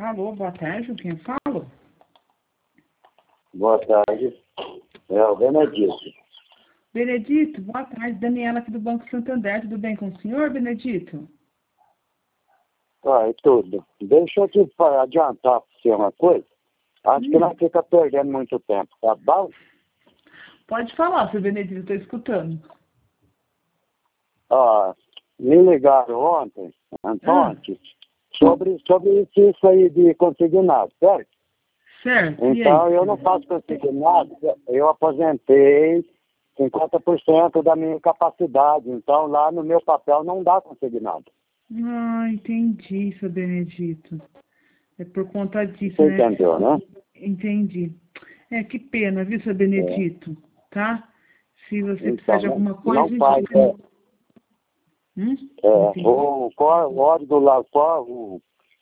Alô, boa tarde, quem fala? Boa tarde. É o Benedito. Benedito, boa tarde. Daniela aqui do Banco Santander. Tudo bem com o senhor, Benedito? É tudo. Deixa eu te adiantar para você uma coisa. Acho que não fica perdendo muito tempo, tá bom? Pode falar, seu Benedito, estou escutando. Me ligaram ontem, antes, sobre isso aí de consignado, certo? Certo. Então, eu não faço consignado, eu aposentei 50% da minha capacidade. Então, lá no meu papel não dá consignado. Entendi, seu Benedito. É por conta disso, Você né? entendeu, né? Entendi. Que pena, viu, seu Benedito? Tá? Se você precisar de alguma coisa... Não faz, o código lá,